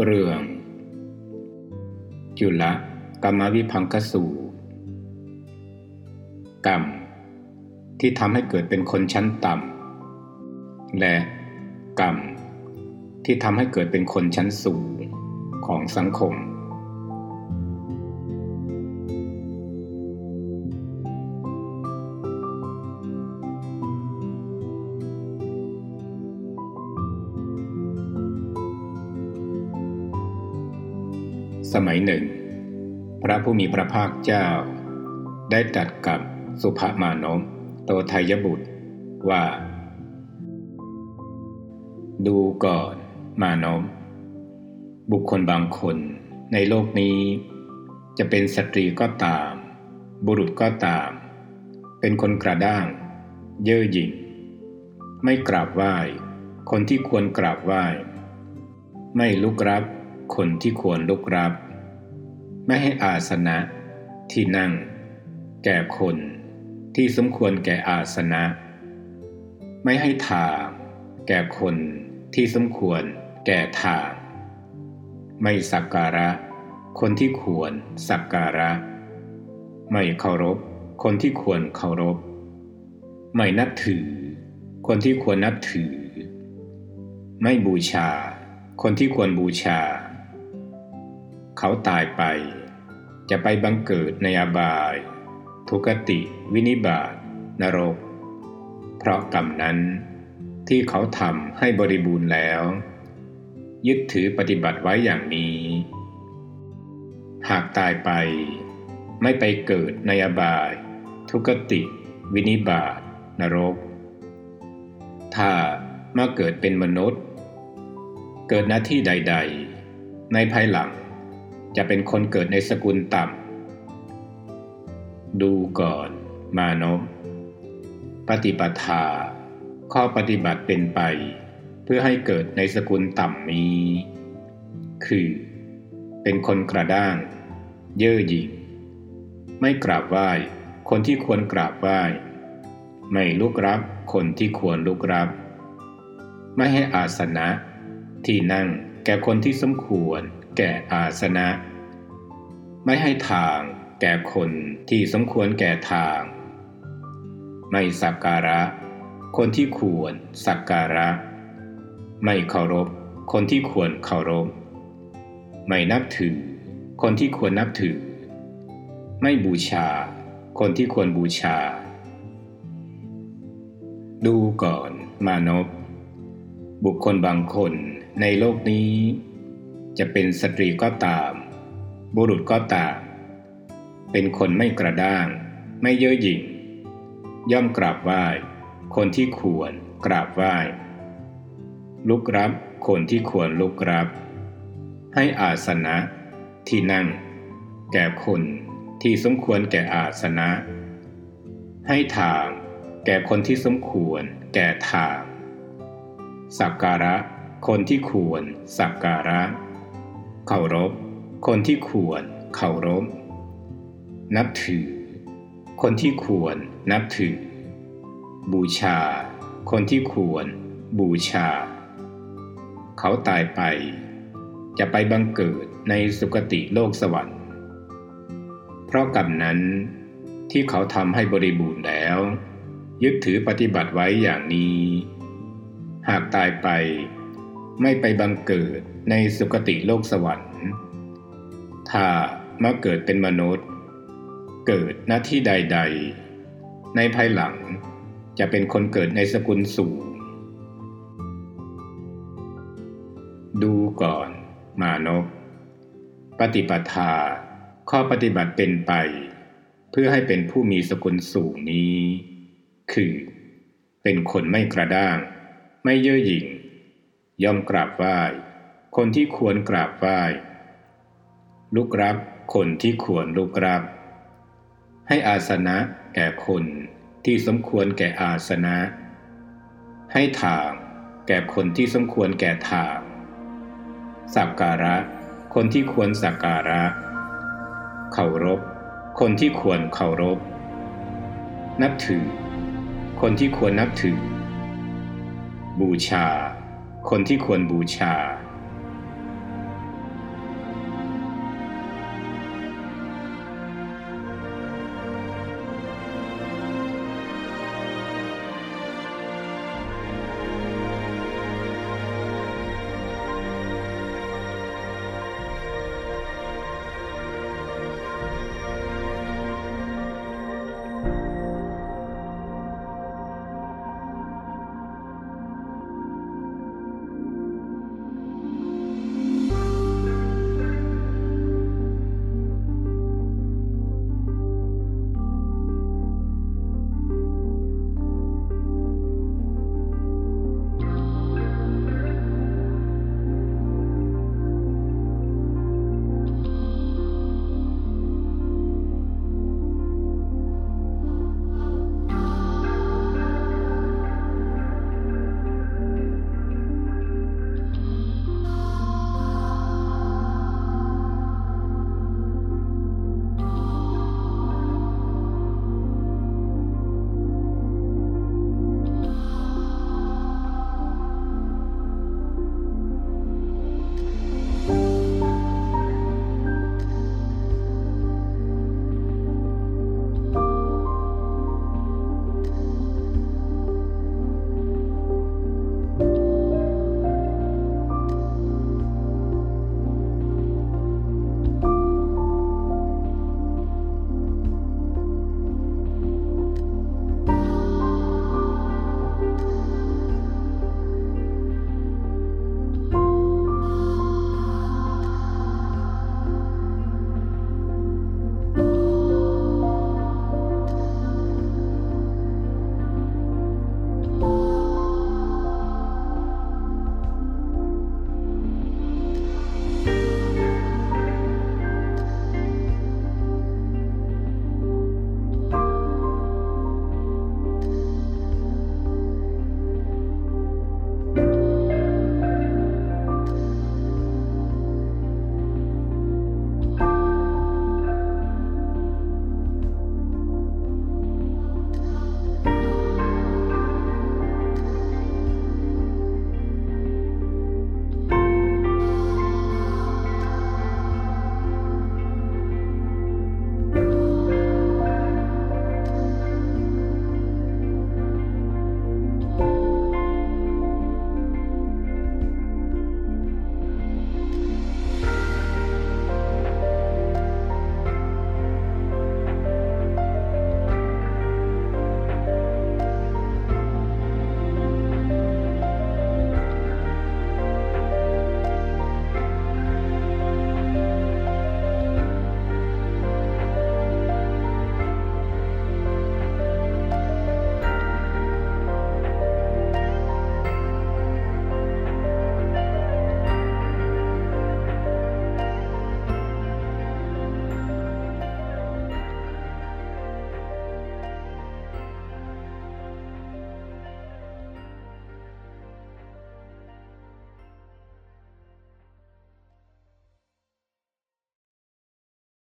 เรื่องจุลกรรมวิภังคสูตรกรรมที่ทำให้เกิดเป็นคนชั้นต่ำและกรรมที่ทำให้เกิดเป็นคนชั้นสูงของสังคมสมัยหนึ่งพระผู้มีพระภาคเจ้าได้ตรัสกับสุภมานพโตทัยบุตรว่าดูก่อนมานพบุคคลบางคนในโลกนี้จะเป็นสตรีก็ตามบุรุษก็ตามเป็นคนกระด้างเย่อหยิ่งไม่กราบไหว้คนที่ควรกราบไหว้ไม่ลุกรับคนที่ควรลุกรับไม่ให้อาสนะที่นั่งแก่คนที่สมควรแก่อาสนะไม่ให้ทางแก่คนที่สมควรแก่ทางไม่สักการะคนที่ควรสักการะไม่เคารพคนที่ควรเคารพไม่นับถือคนที่ควรนับถือไม่บูชาคนที่ควรบูชาเขาตายไปจะไปบังเกิดในอบายทุกติวินิบาตนรกเพราะกรรมนั้นที่เขาทำให้บริบูรณ์แล้วยึดถือปฏิบัติไว้อย่างนี้หากตายไปไม่ไปเกิดในอบายทุกติวินิบาตนรกถ้ามาเกิดเป็นมนุษย์เกิดหน้าที่ใดๆในภายหลังจะเป็นคนเกิดในสกุลต่ำดูก่อนมานพปฏิปทาข้อปฏิบัติเป็นไปเพื่อให้เกิดในสกุลต่ำนี้คือเป็นคนกระด้างเย่อหยิ่งไม่กราบไหว้คนที่ควรกราบไหว้ไม่ลุกรับคนที่ควรลุกรับไม่ให้อาสนะที่นั่งแก่คนที่สมควรแก่อาสนะไม่ให้ทางแก่คนที่สมควรแก่ทางไม่สักการะคนที่ควรสักการะไม่เคารพคนที่ควรเคารพไม่นับถือคนที่ควรนับถือไม่บูชาคนที่ควรบูชาดูก่อนมานพบุคคลบางคนในโลกนี้จะเป็นสตรีก็ตามบุรุษก็ตามเป็นคนไม่กระด้างไม่เย่อหยิ่งย่อมกราบไหว้คนที่ควรกราบไหว้ลุกรับคนที่ควรลุกรับให้อาสนะที่นั่งแก่คนที่สมควรแก่อาสนะให้ทางแก่คนที่สมควรแก่ทางสักการะคนที่ควรสักการะเคารพคนที่ควรเคารพนับถือคนที่ควรนับถือบูชาคนที่ควรบูชาเขาตายไปจะไปบังเกิดในสุคติโลกสวรรค์เพราะกรรมนั้นที่เขาทำให้บริบูรณ์แล้วยึดถือปฏิบัติไว้อย่างนี้หากตายไปไม่ไปบังเกิดในสุคติโลกสวรรค์ถ้ามาเกิดเป็นมนุษย์เกิดหน้าที่ใดๆในภายหลังจะเป็นคนเกิดในสกุลสูงดูก่อนมานพปฏิปทาข้อปฏิบัติเป็นไปเพื่อให้เป็นผู้มีสกุลสูงนี้คือเป็นคนไม่กระด้างไม่เย่อหยิ่งย่อมกราบไหว้คนที่ควรกราบไหว้ลุกรับคนที่ควรลุกรับให้อาสนะแก่คนที่สมควรแก่อาสนะให้ทางแก่คนที่สมควรแก่ทางสักการะคนที่ควรสักการะเคารพคนที่ควรเคารพนับถือคนที่ควรนับถือบูชาคนที่ควรบูชา